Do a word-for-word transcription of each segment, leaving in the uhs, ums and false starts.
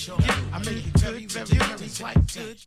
sure. I make it very, very, very quite good.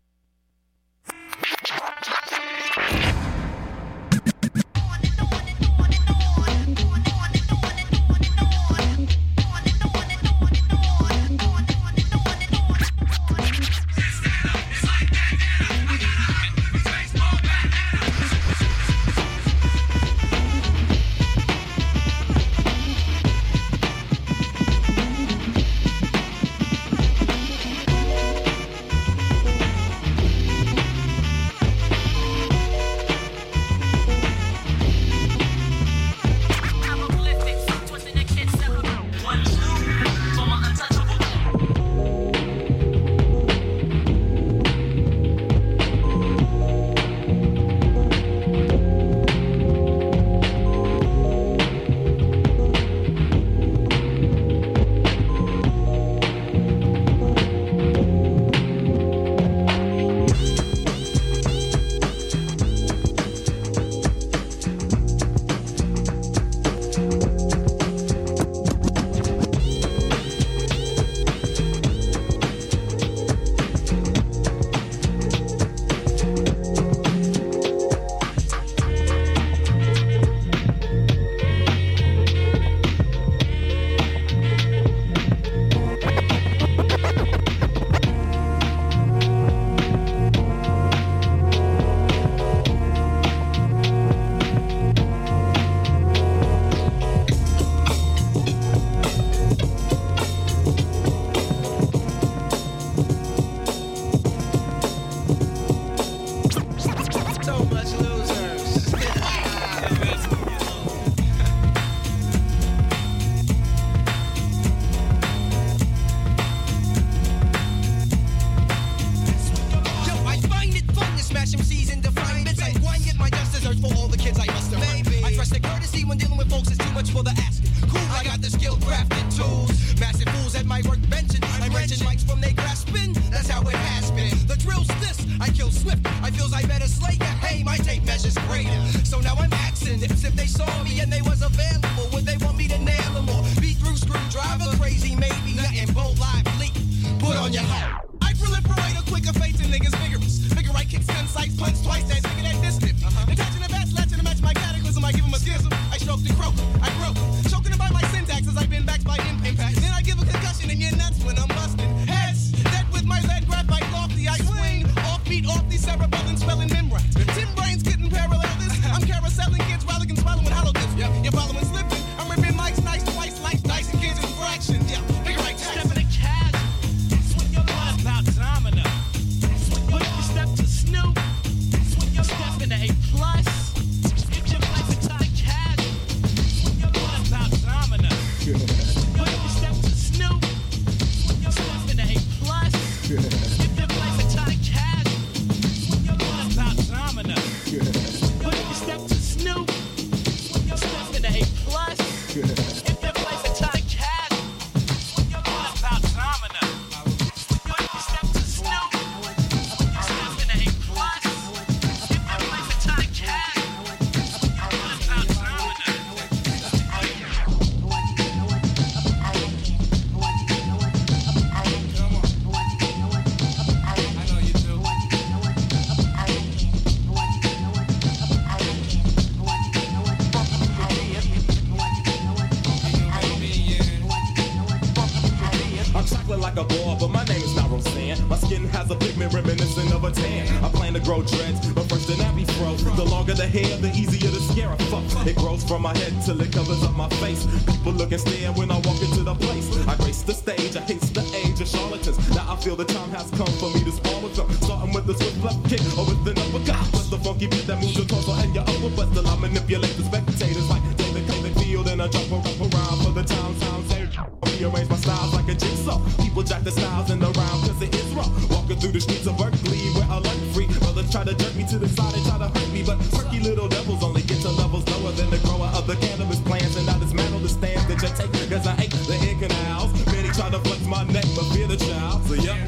From my head till it covers up my face. People look and stare when I walk into the place. I grace the stage, I haste the age of charlatans. Now I feel the time has come for me to spar with them. Starting with the swift left kick or with an uppercut. Plus the funky beat that moves your torso and your upper butt. Till I manipulate the spectators like David Copperfield. And I jump around for the time sounds. Rearrange my styles like a jigsaw. People jack the styles in the round cause it is raw. Walking through the streets of Berkeley where I like free. Brothers try to jerk me to the side and try to hurt me. But perky little devils only get to levels lower than the grower of the cannabis plants. And I dismantle the stands that you take cause I hate the ear canals. Many try to flex my neck but fear the child. So yeah.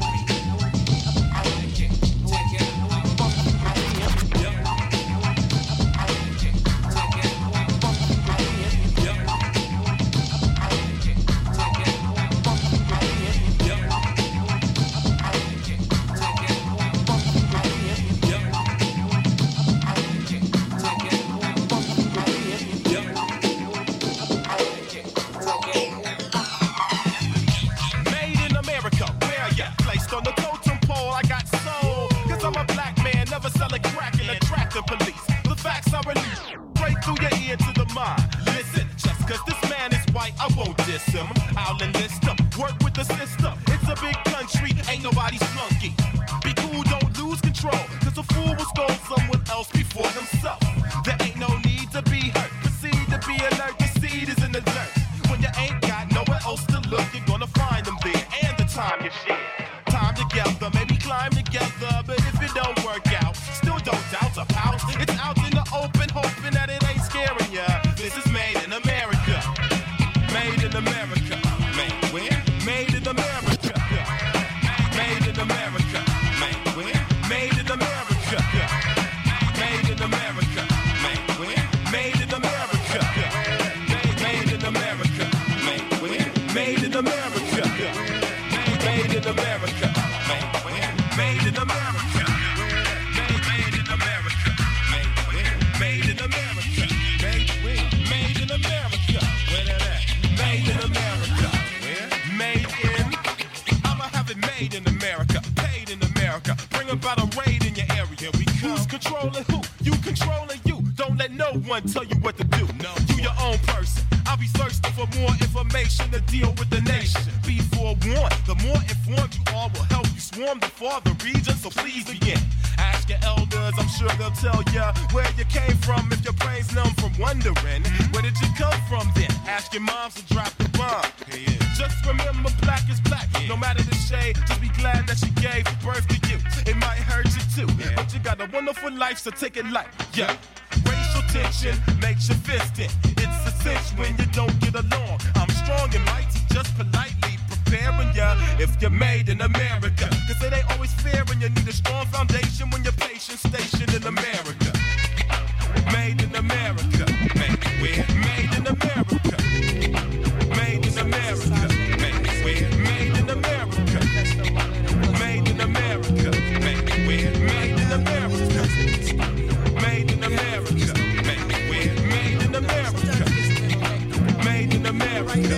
I'll enlist them. Work with the system. It's a big country, ain't nobody flunky. Be cool, don't lose control, cause a fool will scold someone else before himself. There ain't no need to be hurt. Proceed to be alert, the seed is in the dirt. When you ain't got nowhere else to look, you're gonna find them there. And the time you share. Time together, maybe climb together. But if it don't work out, still don't doubt a pout. It's out in the open, hoping that it ain't scaring ya. This is made in America. Made in America. Made where? Made in America. Made in America. Made where? Made in America. Made in America. Made where? Made in America. Made in America. Made where? Made in America. Made in America. Made where? Made in America. Made in America. Made where? Made in America. Made where? Made in America. Where that at? Made in America. Where? Made in. I'ma have it made in America. Paid in America. Bring about a raid in your area. We who's controlling who? You controlling you. Don't let no one tell you what to do. No, you your own person. I'll be thirsty for more information to deal with the nation. Be forewarned. The more informed you are will help you swarm the farther region. So please begin. Ask your elders, I'm sure they'll tell ya where you came from. If your brain's numb from wondering, where did you come from then? Ask your moms to drop the bomb. Just remember, black is black. No matter the shade, just be glad that she gave birth to you. It might hurt you too, but you got a wonderful life, so take it light. Yeah. Racial tension makes you fist it. It's a cinch when you don't get along. I'm strong and mighty, just politely preparing ya if you're made in America. Cause it ain't always fair and you need a strong foundation when you're patient stationed in America. Made in America. Made where? Made in America. Made in America. Made where? Made in America. Made in America. Made where? Made in America. Made in America. Made where? Made in America. Made in America.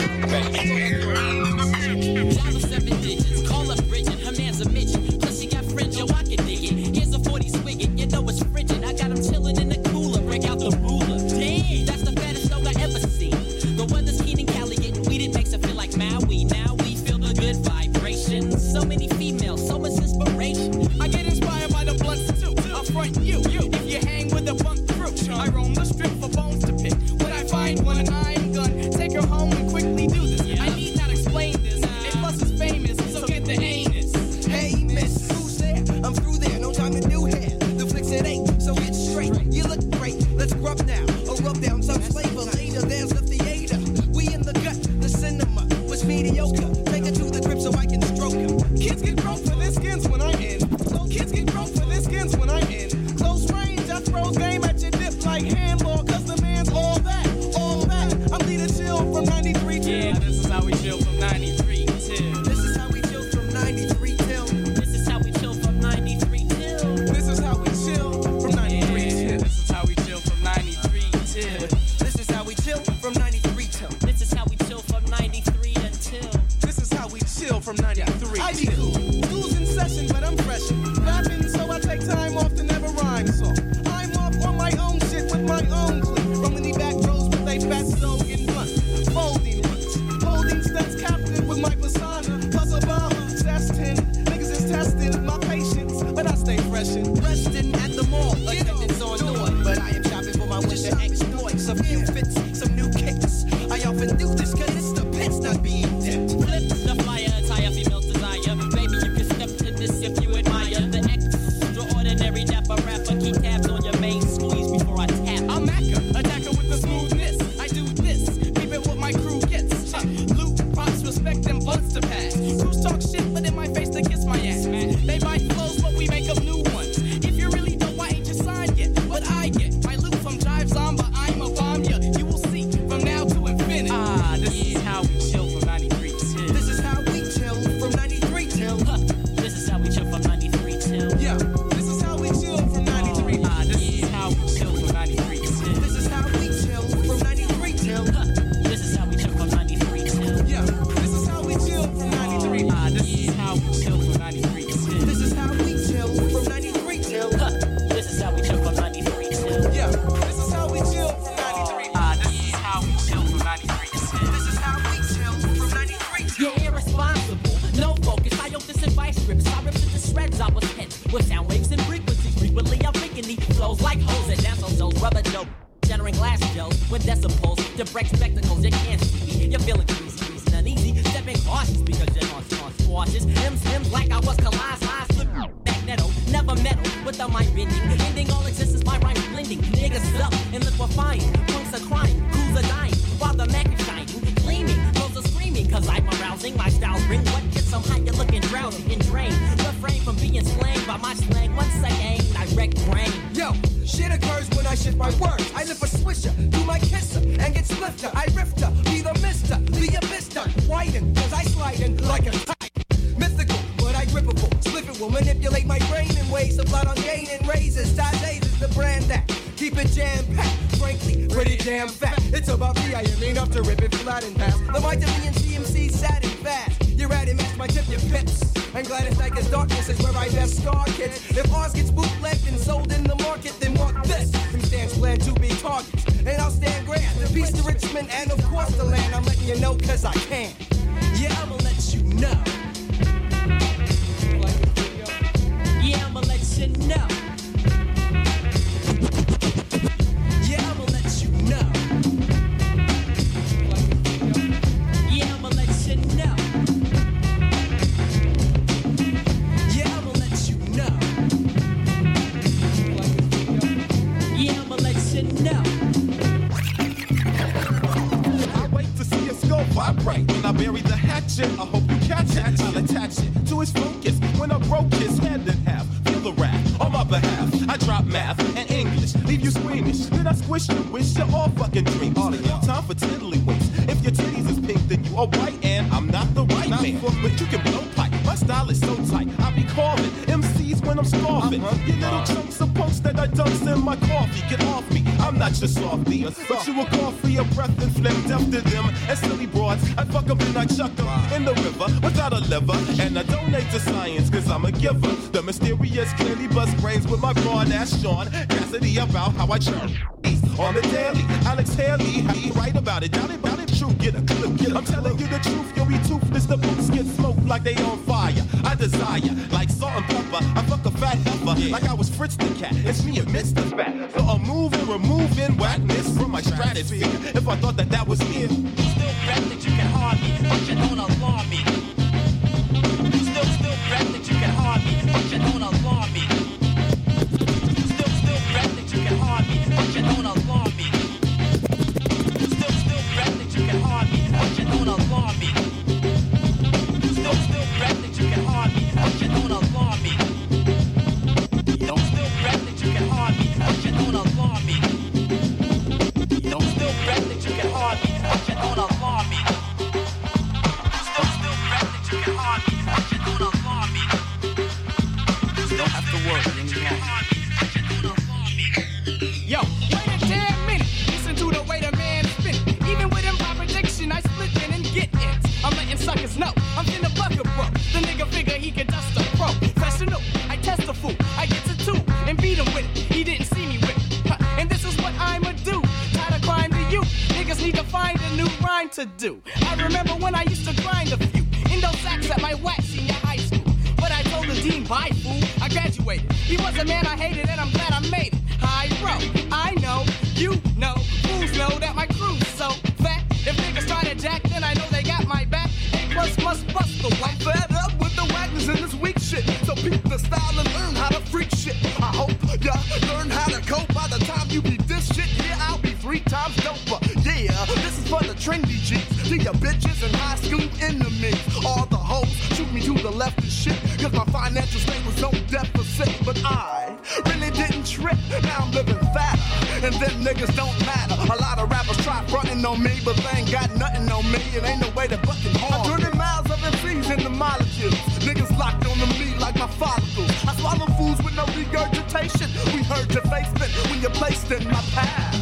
Dollar seven digits, call up Bridget, her man's a midget. Plus she got fringe, yo, I can dig it. Here's a forty swigget, you know it's frigid. I got him chillin' in the cooler, break out the ruler. Damn, that's the fattest dog I ever seen. The weather's keen in Cali, getting weeded makes it feel like Maui. Now we feel the good vibrations. So many females, so much inspiration. I get inspired by the blunts too. I'll front you, you. If you hang with a bunk crew, I roam the strip for bones to pick. When I find one, I'm gonna take her home and quickly do this. I need not explain this. A plus is famous, so get the anus. Hey, miss, who's there? I'm through there, no time to do hair. The flicks it ain't, so get straight. You look great, let's rub now. Or rub down some flavor later. There's the theater. We in the gut, the cinema was mediocre. Take her to the crib so I can stroke her. Kids get broke for their skins when I'm in. So kids get broke for their skins when I'm in. Close range, I throw game at your dip like handball, cause the man's all that, all that. I'm Leader Chill from ninety-three till. Yeah, this is how we chill from ninety-three till. This is how we chill from ninety-three till. This is how we chill from ninety-three till. This is how we chill from ninety-three till. This is how we chill from ninety-three till. This is how we chill from ninety-three till. This is how we chill from ninety-three until. This is how we chill from ninety-three. I be cool. School's in session, but I'm fresh. Rapping, so I take time off to never rhyme. So I'm off on my own shit with my own clique. From the back rows with a fat slogan blunt. Folding ones. Holding stunts captain with my persona. Plus Obama. Testing. Niggas is testing my patience. But I stay fresh and resting at the mall. Attendance on noise. But I am shopping for my winter exploits. A few fits, some new kicks. I often do this cause it's the pits not being dipped. Flip the flyer, attire female's desire. Baby, you can step to this if you admire the extraordinary dapper rapper. Keep tabs on your main squeeze before I tap. I'm Macca, attacker with the smoothness. I do this, keep it what my crew gets. Uh, loot, props, respect, and blunts to pass. Crews talk shit, but in my face they kiss my ass. They bite flows, but we make up new ones. with sound waves and frequencies. Frequently I'm freaking these flows like hoes at dance shows, rubber dope. Shattering glass shells with decibels to break spectacles. You can't see me, you're feeling greasy, greasy, uneasy. Stepping cautious because you're on, on squashes. M's, M's like I was collage, high, slip, magneto. Never meddle with the mind bending. Ending all existence, my rhyme blending. Niggas up and liquefying. Punks are crying, crews are dying. While the Mac is shining, gleaming. Girls are screaming, cause I'm arousing. My styles bring what gets them high, you're looking drowsy and drained. Refrain from being slain by my slang. Once again, direct brain. Yo, shit occurs when I shift my words. I live a swisher, do my kisser, and get swifter. I rifter, be the mister, be a mister. Widen, cause I slide in like a tight. Mythical, but I grippable. Spliff it will manipulate my brain in ways of blood on gain and razors. Tajays is the brand that keep it jam-packed. Frankly, pretty damn fat. It's about me, I am enough to rip it flat and pass. The might of me and C M C sat and fast. You're at it, match my tip, your pips. I'm glad it's like his darkness is where I best star kids. If ours gets bootlegged and sold in the market, then mark this. From stands plan to be targets. And I'll stand grand. The peace to Richmond and of course the land. I'm letting you know cause I can. Yeah, I'ma let you know. Yeah, I'ma let you know. Yeah, I'ma let you know. Yeah, I'ma let you know. Yeah, I'ma let you know. Yeah, I'ma let you know. I wait to see a skull vibrate when I bury the hatchet. I hope you catch it. I'll attach it to his focus when I broke his head in half. Feel the wrath on my behalf. I drop math and English, leave you squeamish. Then I squish you, wish you all fucking dreams. All of y'all. Time for tiddlywinks. If your titties is pink, then you are white, and I'm not the right not man. For, but you can blow pipe. My style is so tight. I be calling M Cs when I'm scoffing. Uh-huh. You little uh-huh. chunks of punks that I dumps in my coffee. Get off me. I'm not your softy. But you a coffee, a breath and phlegm. Deaf to them and silly broads. I fuck up and I chuck them in the river without a liver. And I donate to science cause I'm a giver. The mysterious clearly bust brains with my broad ass Sean Cassidy about how I churn on the daily. Alex Haley, how you write about it? Doubt it, doubt it, true. Get a clip, get a I'm telling you the truth, you'll be toothless. The boots get smoked like they on fire. I desire, like salt and pepper. I fuck a fat heifer, yeah. Like I was Fritz the cat. It's me and Mister Fat. So I'm moving, removing whackness from my stratosphere. If I thought that that was it. Still rap that you can harm me, but you don't alarm me. Still, still rap that you can harm me, but you don't alarm me. Still, still rap that you can harm me, but you don't alarm me. Still, still rap that you can harm me, but you don't alarm me. Still, still rap that you can harm me, but you don't alarm me. Don't still rap that you can harm me, but you don't alarm me. Don't still rap that you can harm me, but you don't alarm me. Still, still rap that you can harm me, but you don't alarm me. You don't have to worry anymore. Yo, wait a damn minute. Listen to the way the man spin. Even with improper diction, I split in and get in. I'm letting suckers know I'm in the bucket, bro. The nigga figure he can dust a pro. Professional, I test a fool. I get to two and beat him with it. He didn't see me with it. Huh. And this is what I'ma do. Tired of crying to you. Niggas need to find a new rhyme to do. I remember when I used to grind a few Indo sacks at my wax senior high school. But I told the dean, bye fool, I graduated. He was a man I hated and I'm glad I made it. High road, I know, you know, fools know that my crew's so fat. If niggas try to jack, then I know they got my back. A plus must bust the white. Fed up with the wagners and this weak shit. So peep the style and learn how to freak shit. I hope ya learn how to cope. By the time you beat this shit, here I'll be three times doper. Yeah, this is for the trendy G's. To your bitches and high school enemies. All the hoes shoot me to the left and shit. Cause my financial state was no deficit. But I really didn't trip. Now I'm living fatter. And them niggas don't matter. A lot of rappers try frontin' on me, but they ain't got nothing on me. It ain't no way to fucking harm. I'm turning miles of M Cs into molecules. Niggas locked onto me like my follicles. I swallow fools with no regurgitation. We heard your face fit when you're placed in my path.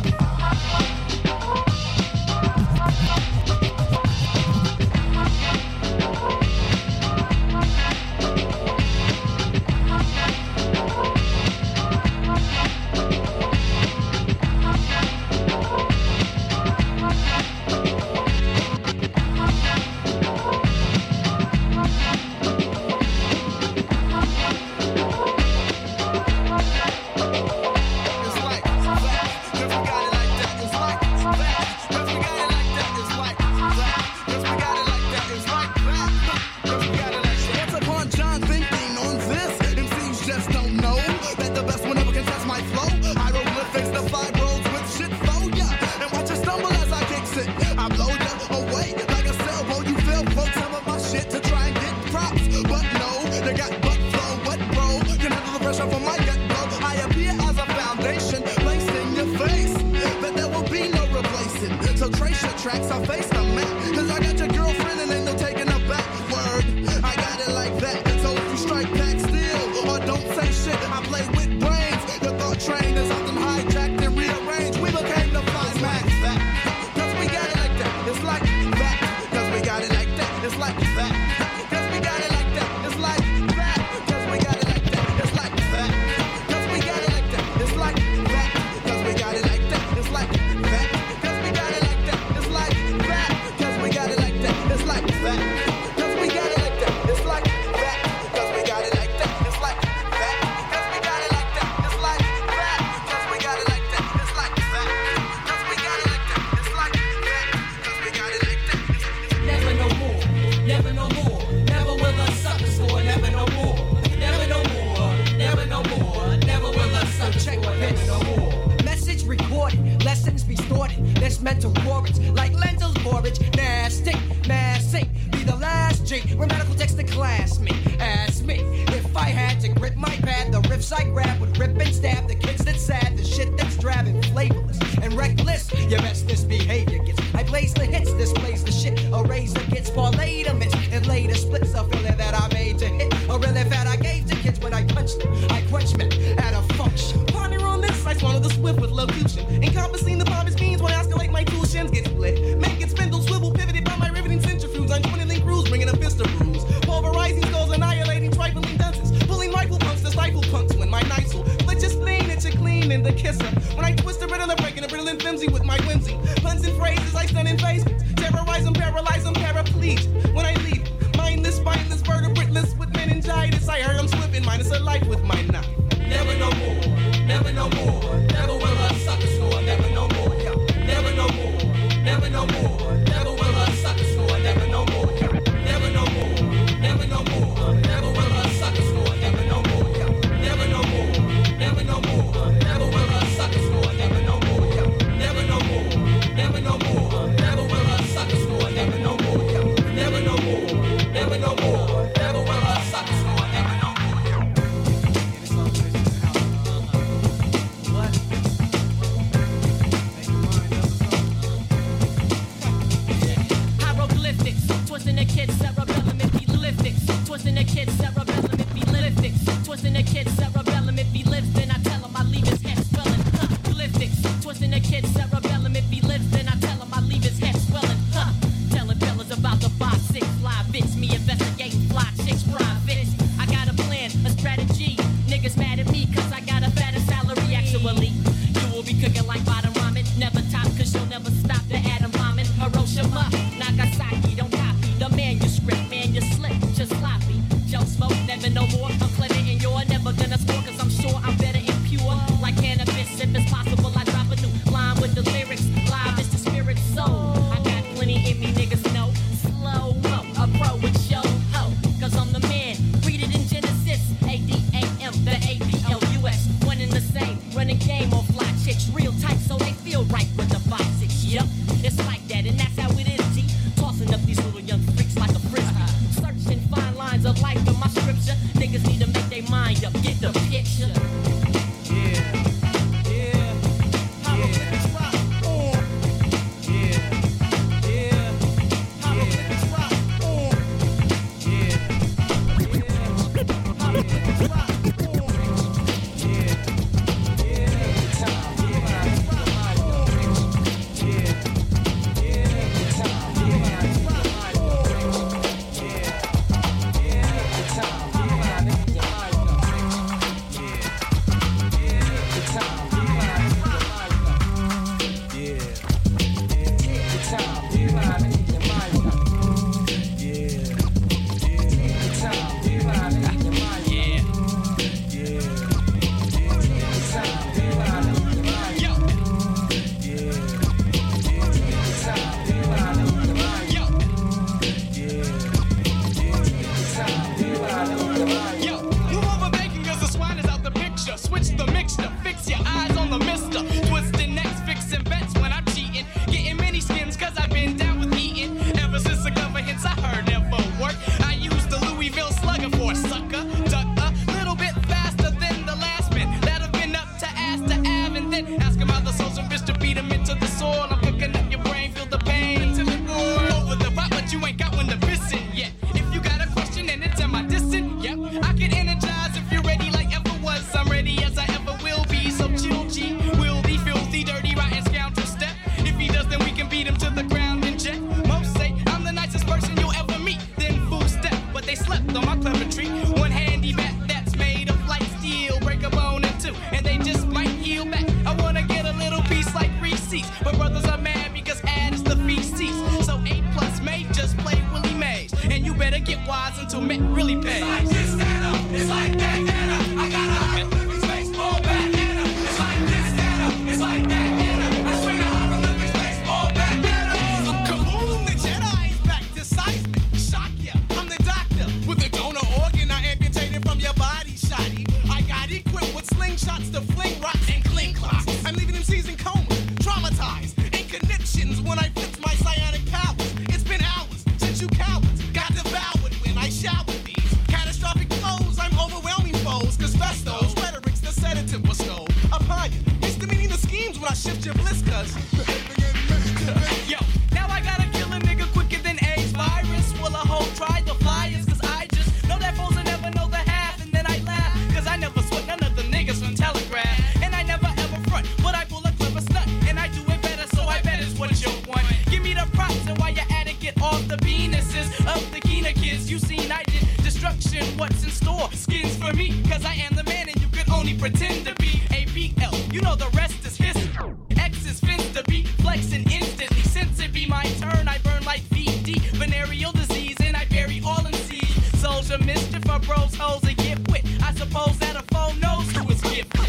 I face, I'm mad. Cause I got your girlfriend and ain't no taking her back. Word, I got it like that. So if you strike back still, or don't say shit, I play with brains. Your thought train is often hijacked and rearranged. We became the fly max that. Cause we got it like that. It's like that. Cause we got it like that. It's like that. Cause we got it like that. It's like that. Cause we got it like that. It's like that. Cause we got it like that. It's like that. Cause we got it like that. It's like that. Cause we got it like that. It's like that. Cause we got it like that. It's like that. Cause we got it like that. It's like that. Cause we got it like that. It's like that. Cause we got it like that. It's like that. Cause we got it like that. It's like that. Cause we got it like that. It's like that. Cause we got it like that. Never no more, never no more, never will a sucker score, never no more, never no more, never no more, never will a sucker score, never no more. Message recorded, lessons restored. There's mental porridge, like lentils porridge. Nasty, massing, be the last G. When medical text the classmate, ask me if I had to grip my pad. The riffs I grab would rip and stab the kids that's sad, the shit that's drab and flavorless and reckless. Your best misbehavior gets. I blaze the hits, displays the shit. A razor gets parlayed a mitts and later splits a feeling that I made to hit. A really fat I gave to kids when I punched them. I quench men at a function. Ponder on this, I swallow the swift with locution. Encompassing the pompous means when I escalate my tool shins get split. Make it spindle, swivel, pivoted by my riveting centrifuge. I'm twinning crews, bringing a fist of bruise. Pulverizing skulls, annihilating trifling dunces. Pulling rifle pumps to stifle punks when my nice will glitch is clean, it's a clean in the kisser. When I twist the riddle, I'm breaking a riddle and flimsy with my whimsy. Puns and phrases, I stun in faces. Terrorize them, paralyze them, paraplegic. When I leave, mindless, spineless, vertebrateless with meningitis. I heard I'm slipping, minus a life with my knife. Never no more, never no more, never will a sucker score, never no more, never no more, never no more, never will a sucker score, never no more, never no more, never no more, never will a sucker score, never no more, never no more, never no more, never will a sucker score, never no more, never no more, never no more, never will a sucker score, never no more, never no more, never no more, never will a sucker score, never no more. Twisting the kid's cerebellum, it be lithics. Twisting the kid's cerebellum, it be lithics. Twisting the kid's cerebellum, it be lives. Then I tell him I leave his head swelling. Huh, lithics. Twisting the kid's cerebellum, it be lives. Then I tell him I leave his head swelling. Huh, telling fellas about the five six fly bits. Me investigating fly chicks, private. I got a plan, a strategy. Niggas mad at me cause I got a better salary. Actually, you will be cooking like bottom ramen. Never top cause you'll never stop the atom bombing. Hiroshima, Nagasaki, don't the manuscript, man, you slip, just sloppy. Joe Smoke, never no more. I'm clever and you're never gonna score, cause I'm sure I'm better and pure. Like cannabis, if it's possible, I drop a new line with the lyrics. Live is the spirit soul. I got plenty in me, niggas know. Slow mo, a pro with show ho. Cause I'm the man, read it in Genesis. A D A M, the A P L U S. One in the same, running game on fly chicks. Real tight so they feel right with the five six. Yup, it's like that and that's how it is, G. Tossing up these little young freaks like a frisbee. Searching fine lines of life in my scripture. Niggas need to make their mind up, get the picture. Yeah, yeah, how yeah. Niggas rock on. Yeah, yeah, how yeah. Niggas rock on. Yeah, yeah, how niggas rock on. Yeah, yeah, yeah, rock on. Yeah, yeah. destruction. What's in store? Skins for me, cause I am the man and you could only pretend to be A B L. You know the rest is history. X is fins to be flexing instantly. Since it be my turn, I burn like V D. Venereal disease and I bury all in seed. Soldier mischief for bros, hoes, and get wit. I suppose that a foe knows who is gifted.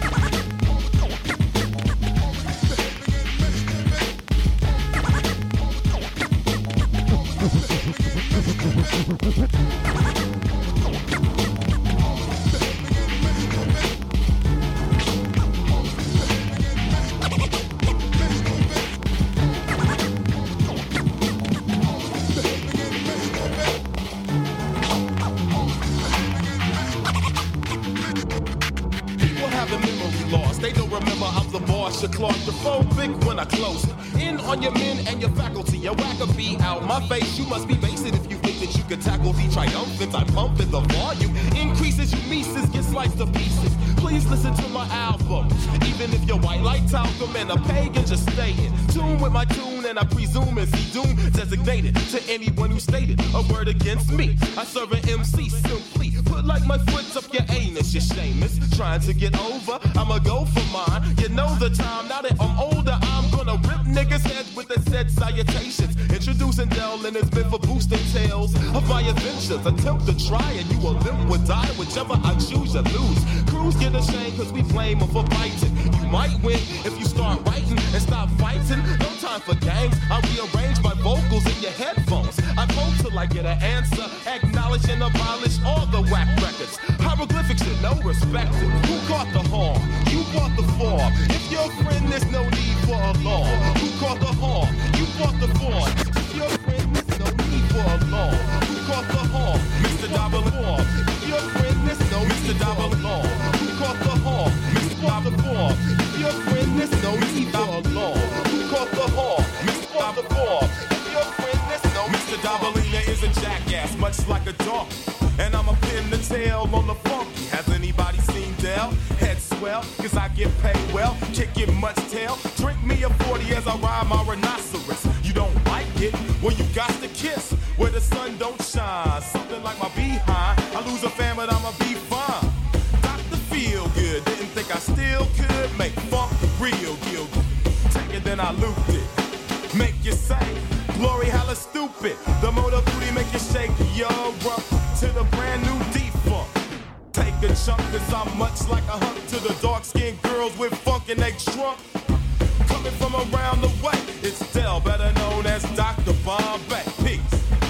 Claustrophobic when I close it. In on your men and your faculty. A wackabee out my face. You must be basic if you think that you could tackle the triumphant. I pump in the volume. Increases you Mises get sliced to pieces. Please listen to my album. Even if you're white like talcum and a pagan, just stay in tune with my tune. And I presume it's the doom designated to anyone who stated a word against me. I serve an M C simply. Put like my foot up your anus, you shameless. Trying to get over, I'ma go for mine. You know the time, now that I'm older, I'm gonna rip niggas' heads with the said salutations. Introducing Dell and it's meant for boosting tales of my adventures. Attempt to try and you will limp or die. Whichever I choose, you lose. Crews get ashamed cause we blame them for fighting. You might win if you start writing and stop fighting. No time for games, I rearrange my vocals in your headphones. I vote till I get an answer. Acknowledge and abolish all the whack records. Hieroglyphics should know respected. Who caught the horn? You bought the form. If your friend, there's no need for alarm. Who caught the horn? You bought the form. If your friend, there's no need for alarm. Who caught the horn? Mister Double form. If your friend, there's no Mister Double alarm. Who caught the horn? Mister Double form. If your friend, there's no need for alarm. Who caught the horn? Mister Double form. If your friend, there's no Mister Dabalina is a jackass, much like a dog. And I'ma pin the tail on the funky. Has anybody seen Dell? Head swell, cause I get paid well. Can't get much tail. Drink me a forty as I ride my rhinoceros. You don't like it? Well, you got to kiss where the sun don't shine. Something like my behind. I lose a fan, but I'ma be fine. Doctor Feel Good, didn't think I still could make funk real guilty. Take it, then I looped it. Make you say, glory, hella stupid. The motor booty make you shake your rump to the brand new defunct. Take a chunk, cause I'm much like a hunk to the dark-skinned girls with funk and they shrunk. Coming from around the way, it's Dell, better known as Doctor Bombay. Peace.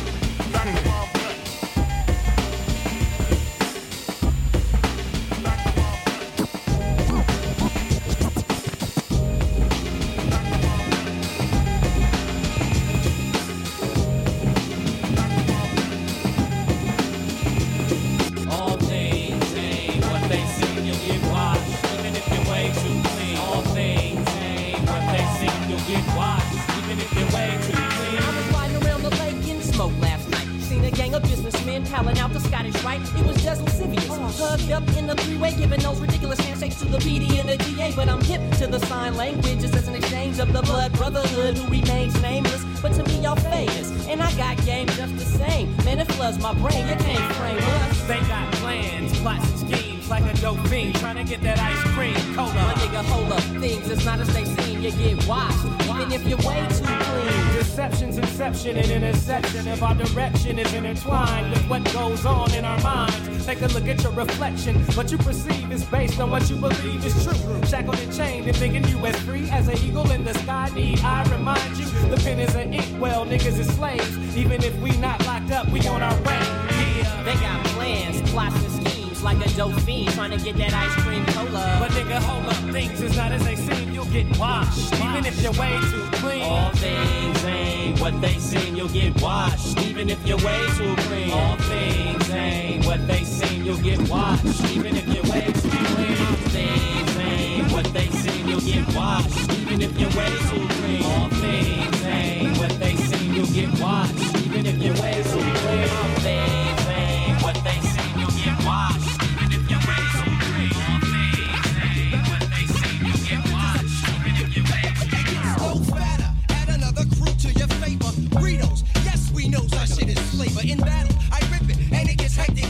Doctor Bombay. Howling out the Scottish Rite, it was just lascivious. Hugged up in the three-way, giving those ridiculous handshakes to the P D and the G A. But I'm hip to the sign language, just as an exchange of the blood brotherhood who remains nameless. But to me, y'all famous, and I got game just the same. Man, it floods my brain, you can't frame us. They got plans, plots and schemes, like a dope fiend, trying to get that ice cream, cola. My nigga, hold up, things is not as they seem, you get washed, even if you're way too clean. Deception's inception and interception of our direction is intertwined with what goes on in our minds. Take a look at your reflection. What you perceive is based on what you believe is true. Shackled and chained and thinking you as free as an eagle in the sky. Need I remind you, the pen is an ink well, niggas is slaves. Even if we not locked up, we on our way. Yeah. They got plans, plots and schemes, like a dope fiend trying to get that ice cream cola. But nigga, hold up, things is not as they seem. You'll get washed, even if you're way too clean. All things ain't what they seem. You'll get washed, even if you're way too clean. All things ain't what they seem. You'll get washed, even if you're way too clean. All things ain't what they seem. You'll get washed, even if you're way too clean. All things ain't what they seem. You'll get washed, even if you're way too clean. All things ain't what they seem. You'll get washed, even if you're way too clean. All things ain't what they seem. You'll get washed, even if you're way too clean. No fatter, add another crew to your favor. Burritos, yes we know our shit is flavor. In battle, I rip it and it gets hectic.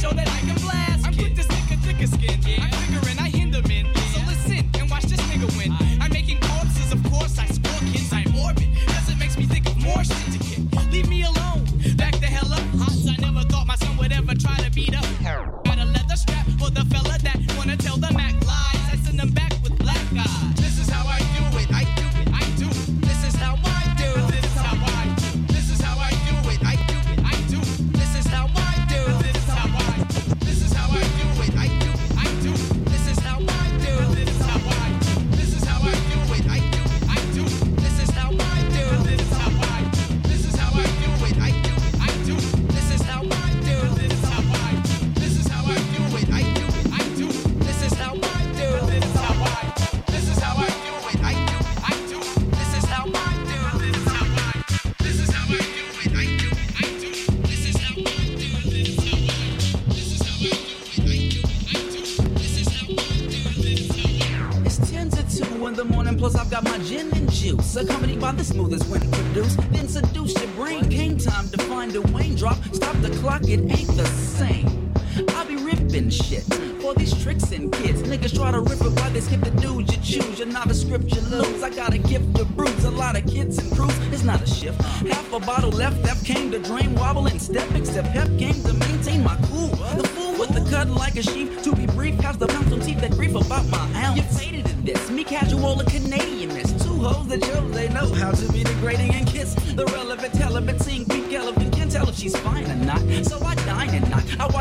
show that I can blast. I'm quick to stick a thicker skin. I'm figuring I hinder men. So listen and watch this nigga win. I'm making corpses, of course I score kids. I'm orbit, cause it makes me think of more shit to kick. Leave me alone, back the hell up. Hots, I never thought my son would ever try to beat up. Got a leather strap for the fella that wanna tell the Mac lies. I send them back with black eyes. This is how I do it, I do it, I do it. This is how I do it, this is how I do it. This is how I do it, I do it, I do it. This is how I do it, this is how I do it. This is how I do it, I do it, I do it. This is how I do it, this is how I do it. This is how I do it, I do it, I do it. This is how I do it, this is how I do it. This is how I do it, I do it, I do it. This is how I do it, this is how I do it. This is how I do it, I do it, I do it. This is how I do it, this is how I do it. This is how I do it, I do it, I do it. This is how I do it, this is how I do it. This is how I do it, I do it, I do it. This is how I do it, this is how I do it. This is how I do it, I do it, I do it. This is how I do it, this is how I do it. It's ten to two in the morning, plus I've got my gin and juice, accompanied by the smoothest when produced. Then seduce your brain. Game time to find a Wayne drop. Stop the clock, it ain't the same. I be ripping shit for these tricks and kids. Niggas try to rip it while they skip the dude you choose. You're not a script you lose. I got a gift to bruise. A lot of kids and crews. It's not a shift. Half a bottle left. F came to drain, wobble and step. Except Pep came to maintain my cool. The fool with the cut like a sheep. To be brief, has the pounds on teeth that grief about my ounce. You faded in this. Me casual a Canadian miss. Two hoes that show they know how to be degrading and kiss. The relevant, relevant, seeing Pete Gellivan can't tell if she's fine or not. So I dine and knock. I watch